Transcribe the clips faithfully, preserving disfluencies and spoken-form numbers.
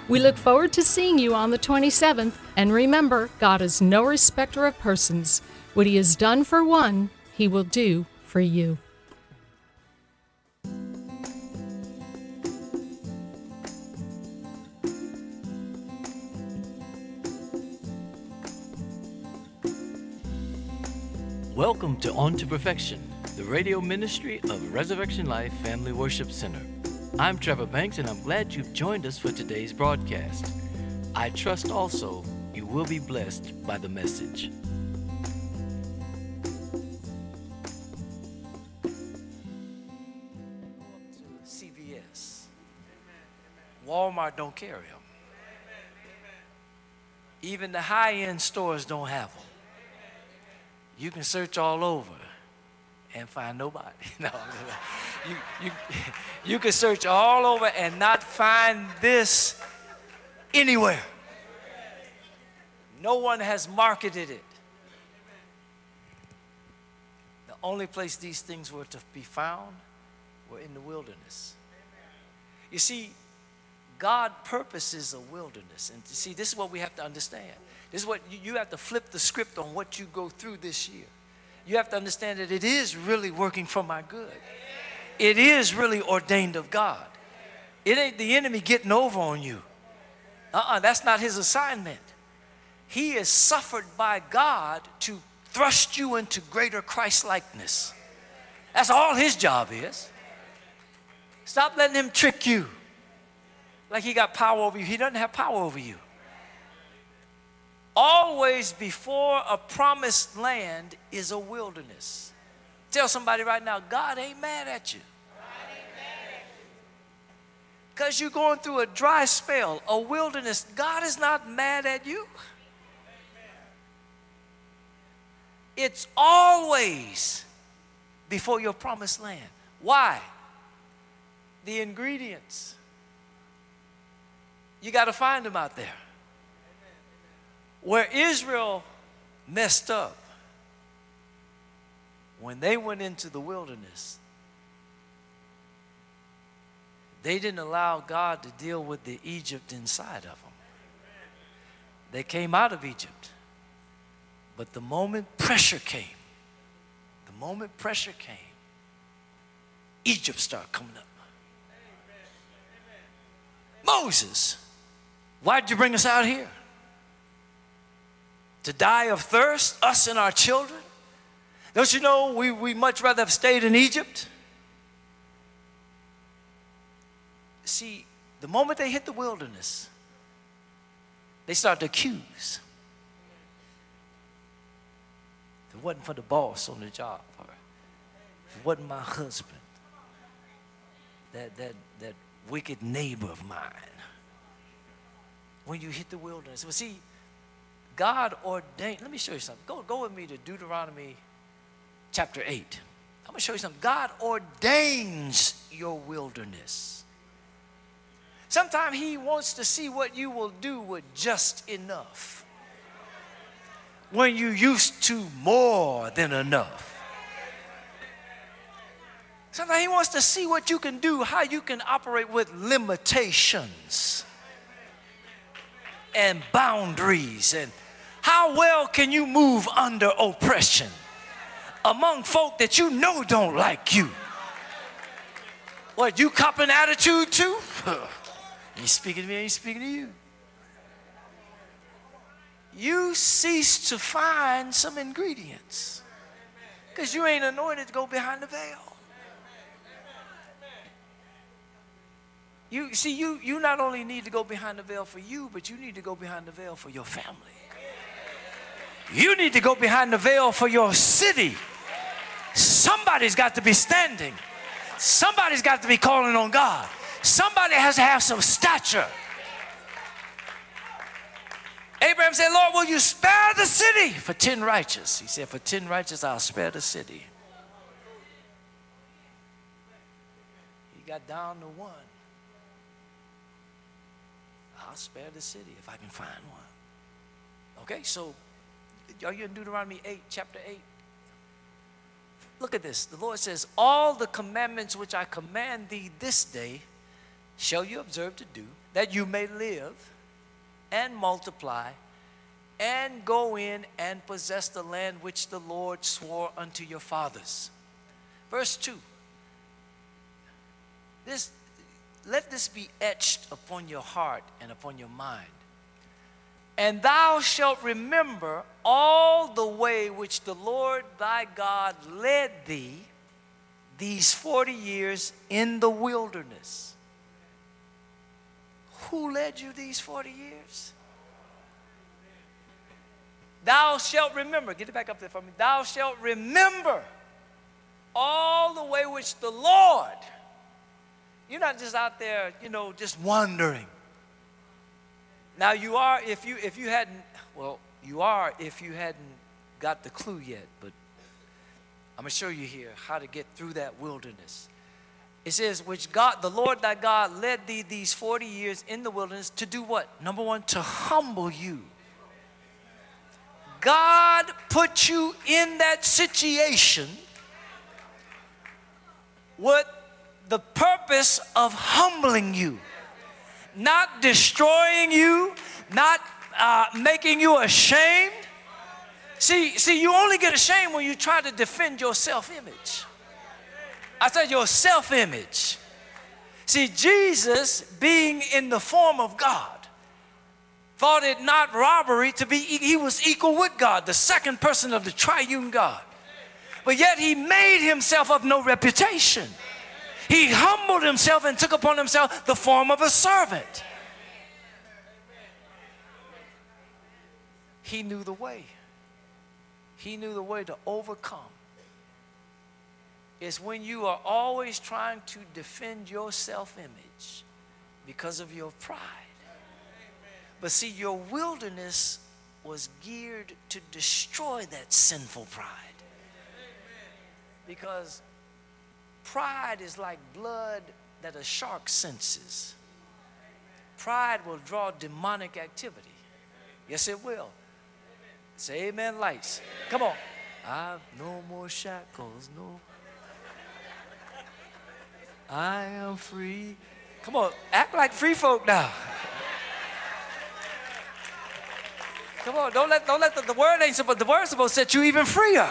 We look forward to seeing you on the twenty-seventh, and remember, God is no respecter of persons. What He has done for one, He will do for you. Welcome to On to Perfection, the radio ministry of Resurrection Life Family Worship Center. I'm Trevor Banks, and I'm glad you've joined us for today's broadcast. I trust also you will be blessed by the message. C V S. Walmart don't carry them. Even the high-end stores don't have them. You can search all over and find nobody. No, you, you, you can search all over and not find this anywhere. No one has marketed it. The only place these things were to be found were in the wilderness. You see, God purposes a wilderness. And you see, this is what we have to understand. This is what you, you have to flip the script on what you go through this year. You have to understand that it is really working for my good. It is really ordained of God. It ain't the enemy getting over on you. Uh-uh, that's not his assignment. He is suffered by God to thrust you into greater Christ-likeness. That's all his job is. Stop letting him trick you like he got power over you. He doesn't have power over you. Always before a promised land is a wilderness. Tell somebody right now, God ain't mad at you. Because you're going through a dry spell, a wilderness. God is not mad at you. It's always before your promised land. Why? The ingredients. You got to find them out there. Where Israel messed up, when they went into the wilderness, they didn't allow God to deal with the Egypt inside of them. They came out of Egypt, but the moment pressure came, the moment pressure came, Egypt started coming up. Moses, why'd you bring us out here? To die of thirst, us and our children? Don't you know we, we much rather have stayed in Egypt? See, the moment they hit the wilderness, they start to accuse. If it wasn't for the boss on the job, or if it wasn't my husband, that, that, that wicked neighbor of mine, when you hit the wilderness, well, see, God ordained, let me show you something. Go, go with me to Deuteronomy chapter eight. I'm going to show you something. God ordains your wilderness. Sometimes he wants to see what you will do with just enough, when you used to more than enough. Sometimes he wants to see what you can do, how you can operate with limitations and boundaries, and how well can you move under oppression among folk that you know don't like you. What, you copping attitude too? He's speaking to me, he's speaking to you. You cease to find some ingredients because you ain't anointed to go behind the veil. You see, you, you not only need to go behind the veil for you, but you need to go behind the veil for your family. You need to go behind the veil for your city. Somebody's got to be standing. Somebody's got to be calling on God. Somebody has to have some stature. Abraham said, Lord, will you spare the city for ten righteous? He said, for ten righteous, I'll spare the city. He got down to one. I'll spare the city if I can find one. Okay, so are you in Deuteronomy eight, chapter eight? Look at this. The Lord says, all the commandments which I command thee this day shall you observe to do, that you may live and multiply and go in and possess the land which the Lord swore unto your fathers. Verse two. This, let this be etched upon your heart and upon your mind. And thou shalt remember all the way which the Lord thy God led thee these forty years in the wilderness. Who led you these forty years? Thou shalt remember. Get it back up there for me. Thou shalt remember all the way which the Lord. You're not just out there, you know, just wandering. Now you are if you if you hadn't, well, you are if you hadn't got the clue yet, but I'm going to show you here how to get through that wilderness. It says, which God, the Lord thy God led thee these forty years in the wilderness to do what? Number one, to humble you. God put you in that situation with the purpose of humbling you, not destroying you, not uh, making you ashamed. See, see, you only get ashamed when you try to defend your self-image. I said your self-image. See, Jesus, being in the form of God, thought it not robbery to be, he was equal with God, the second person of the triune God. But yet he made himself of no reputation. He humbled himself and took upon himself the form of a servant. He knew the way. He knew the way to overcome. It's when you are always trying to defend your self-image because of your pride. But see, your wilderness was geared to destroy that sinful pride. Because pride is like blood that a shark senses. Pride will draw demonic activity. Yes, it will. Say amen, lights. Come on. I've no more shackles, no. I am free. Come on, act like free folk now. Come on, don't let, don't let the, the word ain't supposed, the word's supposed to set you even freer.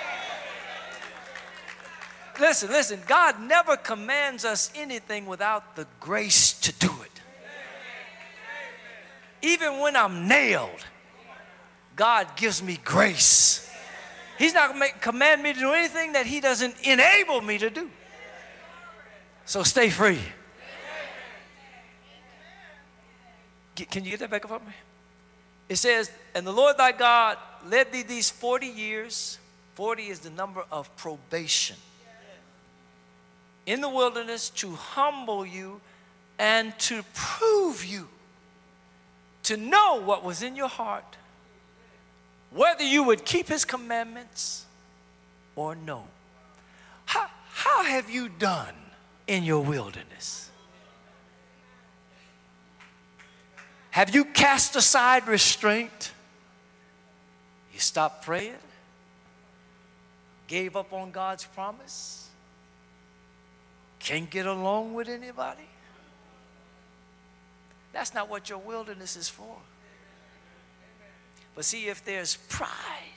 Listen, listen, God never commands us anything without the grace to do it. Even when I'm nailed, God gives me grace. He's not going to command me to do anything that he doesn't enable me to do. So stay free. Get, can you get that back up for me? It says, and the Lord thy God led thee these forty years. forty is the number of probation. In the wilderness to humble you and to prove you. To know what was in your heart. Whether you would keep his commandments or no. How, how have you done in your wilderness? Have you cast aside restraint? You stopped praying? Gave up on God's promise? Can't get along with anybody? That's not what your wilderness is for. But see, if there's pride,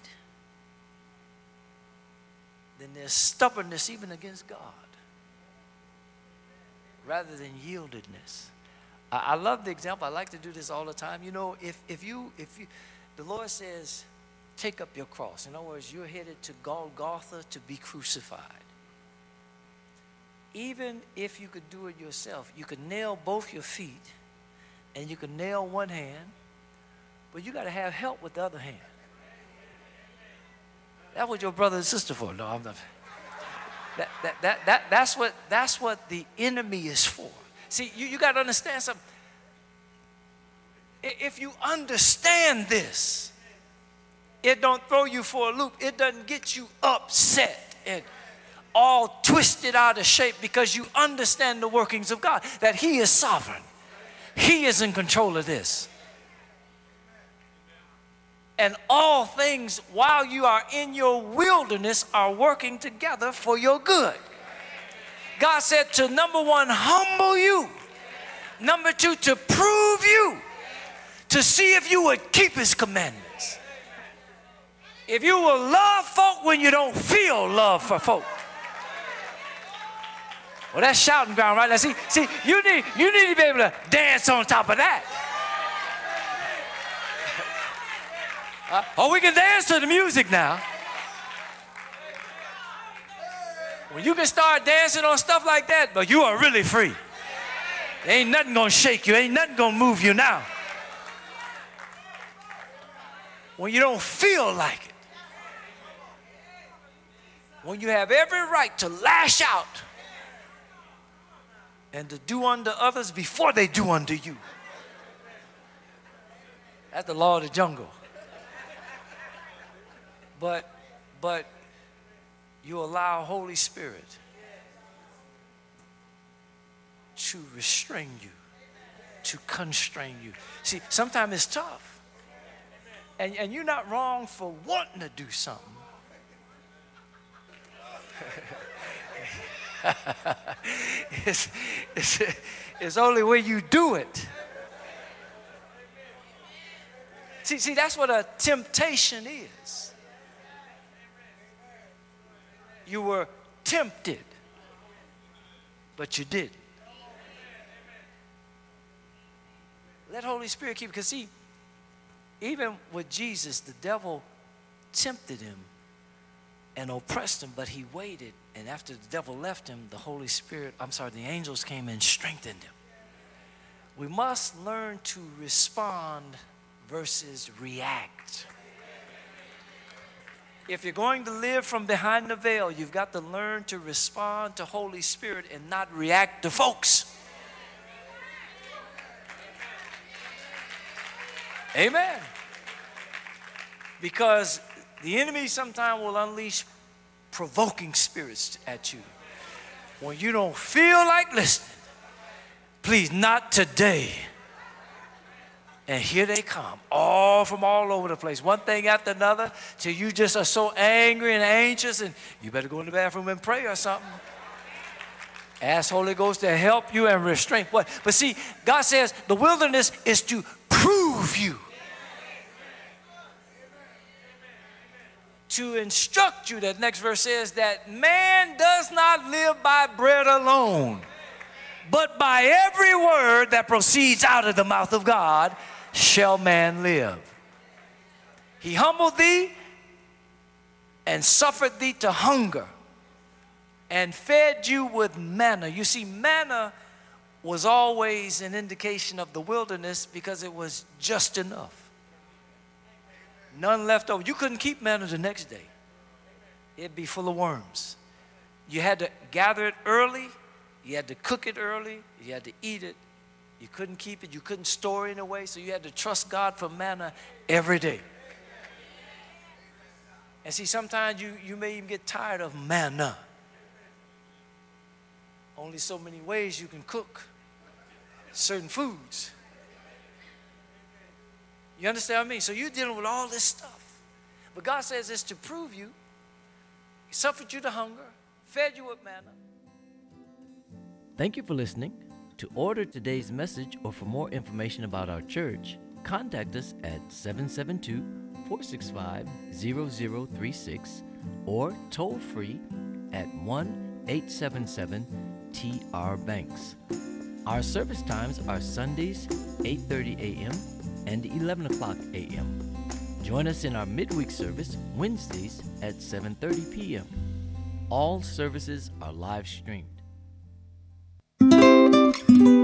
then there's stubbornness even against God, rather than yieldedness. I, I love the example. I like to do this all the time. You know, if, if you, if you, the Lord says, take up your cross. In other words, you're headed to Golgotha to be crucified. Even if you could do it yourself, you could nail both your feet and you could nail one hand, but you got to have help with the other hand. That's what your brother and sister for. No, I'm not. That, that, that, that, that's, what, that's what the enemy is for. See, you, you got to understand something. If you understand this, it don't throw you for a loop. It doesn't get you upset and all twisted out of shape, because you understand the workings of God, that he is sovereign. He is in control of this. And all things, while you are in your wilderness, are working together for your good. God said to, number one, humble you. Number two, to prove you, to see if you would keep his commandments. If you will love folk when you don't feel love for folk. Well, that's shouting ground, right? Now, see, see, you need, you need to be able to dance on top of that. Uh, oh, we can dance to the music now. When you can start dancing on stuff like that, but you are really free. There ain't nothing gonna shake you, ain't nothing gonna move you now. When you don't feel like it. When you have every right to lash out and to do unto others before they do unto you. That's the law of the jungle. But, but you allow Holy Spirit to restrain you, to constrain you. See, sometimes it's tough. And, and you're not wrong for wanting to do something. it's, it's, it's only when you do it. See, see, that's what a temptation is. You were tempted, but you didn't. Let Holy Spirit keep, because see, even with Jesus, the devil tempted him and oppressed him, but he waited. And after the devil left him, the Holy Spirit, I'm sorry, the angels came and strengthened him. We must learn to respond versus react. If you're going to live from behind the veil, you've got to learn to respond to Holy Spirit and not react to folks. Amen. Because the enemy sometimes will unleash provoking spirits at you. When you don't feel like listening, please, not today. And here they come, all from all over the place, one thing after another, till you just are so angry and anxious, and you better go in the bathroom and pray or something. Ask Holy Ghost to help you and restrain. What? But see, God says the wilderness is to prove you. To instruct you, that next verse says that man does not live by bread alone, but by every word that proceeds out of the mouth of God shall man live. He humbled thee and suffered thee to hunger and fed you with manna. You see, manna was always an indication of the wilderness because it was just enough. None left over. You couldn't keep manna the next day. It'd be full of worms. You had to gather it early. You had to cook it early. You had to eat it. You couldn't keep it. You couldn't store it in a way. So you had to trust God for manna every day. And see, sometimes you, you may even get tired of manna. Only so many ways you can cook certain foods. You understand what I mean? So you're dealing with all this stuff. But God says it's to prove you. He suffered you to hunger, fed you with manna. Thank you for listening. To order today's message or for more information about our church, contact us at seven seven two, four six five, zero zero three six or toll free at one eight seven seven T R Banks. Our service times are Sundays, eight thirty a m and eleven o'clock a m Join us in our midweek service Wednesdays at seven thirty p m All services are live streamed.